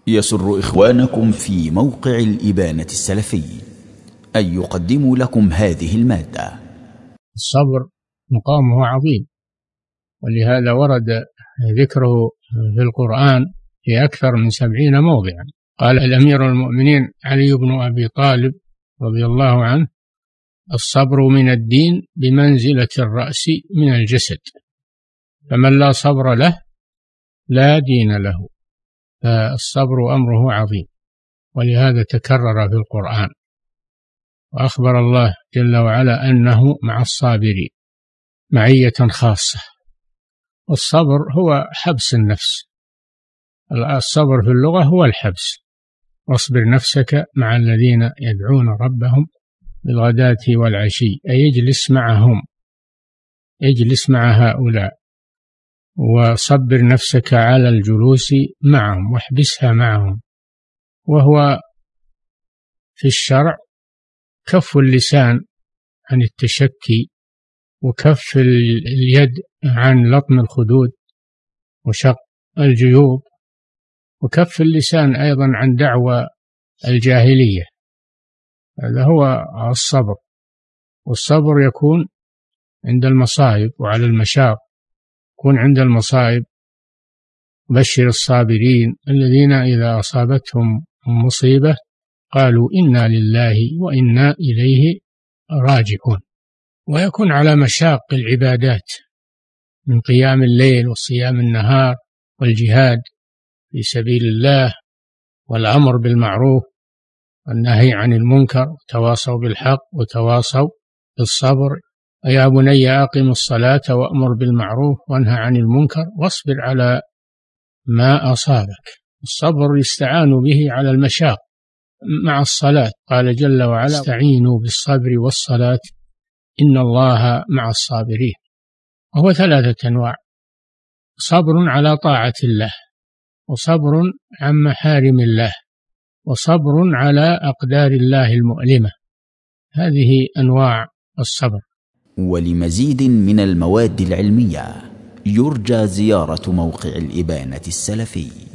يسر إخوانكم في موقع الإبانة السلفي أن يقدموا لكم هذه المادة. الصبر مقامه عظيم، ولهذا ورد ذكره في القرآن في أكثر من 70 موضعا. قال الأمير المؤمنين علي بن أبي طالب رضي الله عنه: الصبر من الدين بمنزلة الرأس من الجسد، فمن لا صبر له لا دين له. فالصبر أمره عظيم، ولهذا تكرر في القرآن، وأخبر الله جل وعلا أنه مع الصابرين معية خاصة. والصبر هو حبس النفس، الصبر في اللغة هو الحبس. واصبر نفسك مع الذين يدعون ربهم بالغداة والعشي، أي يجلس معهم، اجلس مع هؤلاء، وصبر نفسك على الجلوس معهم واحبسها معهم. وهو في الشرع كف اللسان عن التشكي، وكف اليد عن لطم الخدود وشق الجيوب، وكف اللسان أيضا عن دعوى الجاهلية. هذا هو الصبر. والصبر يكون عند المصائب وعلى المشاق. يكون عند المصائب: بشر الصابرين الذين إذا أصابتهم مصيبة قالوا إنا لله وإنا إليه راجعون. ويكون على مشاق العبادات من قيام الليل وصيام النهار والجهاد في سبيل الله والأمر بالمعروف والنهي عن المنكر، وتواصوا بالحق وتواصوا بالصبر. يا بني أقم الصلاة وأمر بالمعروف وانهى عن المنكر واصبر على ما أصابك. الصبر يستعان به على المشاق مع الصلاة. قال جل وعلا: استعينوا بالصبر والصلاة إن الله مع الصابرين. وهو 3 أنواع: صبر على طاعة الله، وصبر عن محارم الله، وصبر على أقدار الله المؤلمة. هذه أنواع الصبر. ولمزيد من المواد العلمية يرجى زيارة موقع الإبانة السلفي.